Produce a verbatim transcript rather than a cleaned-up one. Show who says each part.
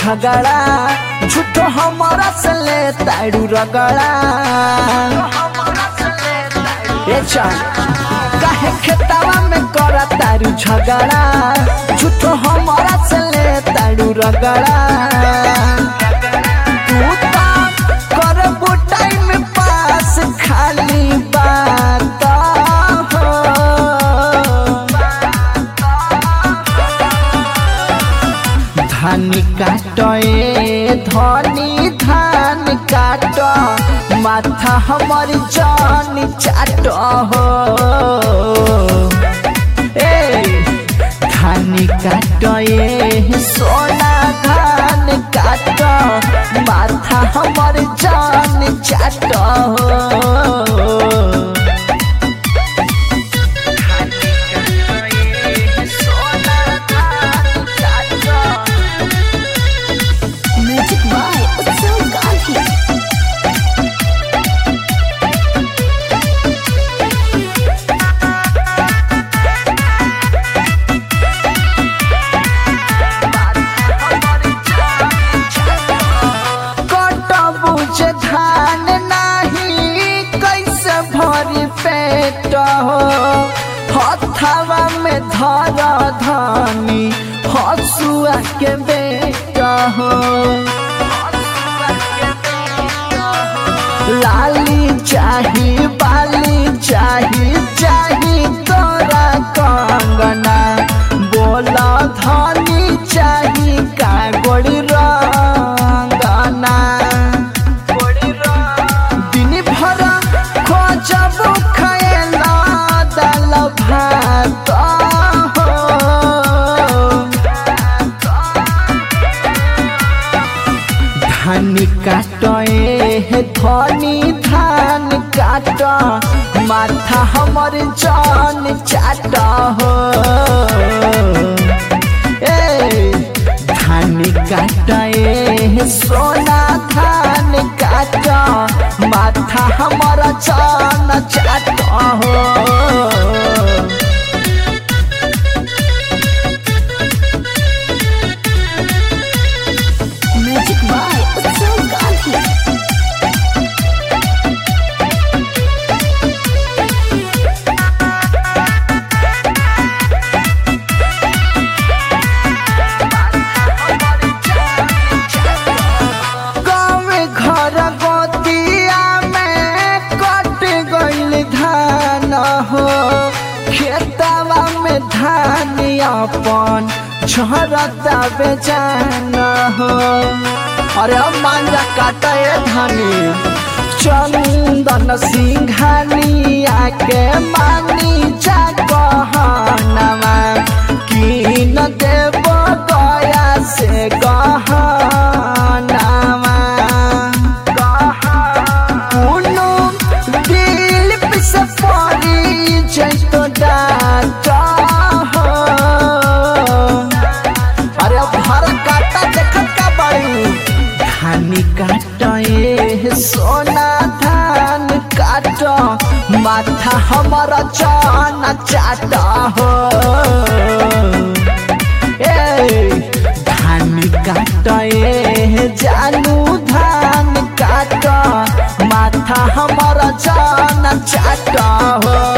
Speaker 1: झगड़ा झूठो हमारा से ले तारू रगड़ा ए चल काहे खेतावा में करा तारू झगड़ा झूठो हमारा से ले तारू रगड़ा तू ता करबो टाइम पास खाली बात हो धान काटे धनी धान काट माथा हमारी जान चाट हो ए धान काटे सोना धान काट माथा हमारी जान चाट हो धान नहीं कैसे भरी पेट हो हथवा में धर धानी हसुआ के बेटा हो लाली चाही बाली चाही चाही तोरा कंगना बोला धानी चाही का गोड़ी रंगना धान काटे धनी धान काट माथा हमर जान चाट हो ए धान काटे सोना धान काट माथा हमर जान चाट हो खेतवा में धान अपन झरता बेजान हो अरे अब मांजा काटा धानी चंदन सिंघानिया के मानी जा कहनवा की न देव गया से गहनवा कोनो दिल पे से पड़ी जैतो डाटा हो अरे अब हर काटा देखत का बाड़ी धान काटे सोना धान काट माथा हमारा जान चाट हो ए धान काटे जानू धान काट माथा हमारा जान चाट हो।